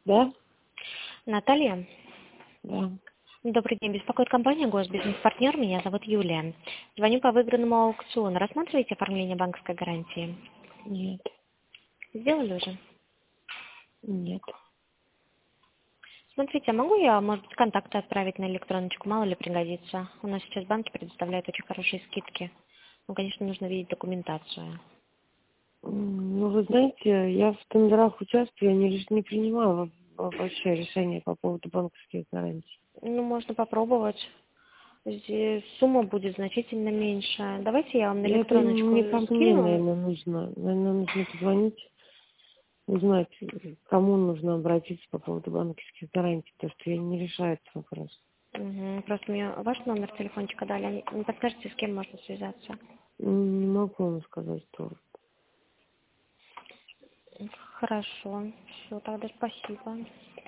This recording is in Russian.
Да? Наталья, Да. добрый день. Беспокоит компания «Госбизнес-партнер». Меня зовут Юлия. Звоню по выигранному аукциону. Рассматриваете оформление банковской гарантии? Нет. Сделали уже? Нет. Смотрите, а могу я, может быть, контакты отправить на электроночку? Мало ли пригодится. У нас сейчас банки предоставляют очень хорошие скидки. Ну, конечно, нужно видеть документацию. Ну, вы знаете, я в тендерах участвую, я не принимала вообще решение по поводу банковских гарантий. Ну, можно попробовать. Здесь сумма будет значительно меньше. Давайте я вам на Это электроночку не ко мне, скину. наверное, нужно. Наверное, нужно позвонить, узнать, к кому нужно обратиться по поводу банковских гарантий, потому что я не решаю этот вопрос. Мгм. Просто мне ваш номер телефончика дали. Не подскажете, с кем можно связаться? Не могу вам сказать, что... Хорошо. Все, тогда спасибо.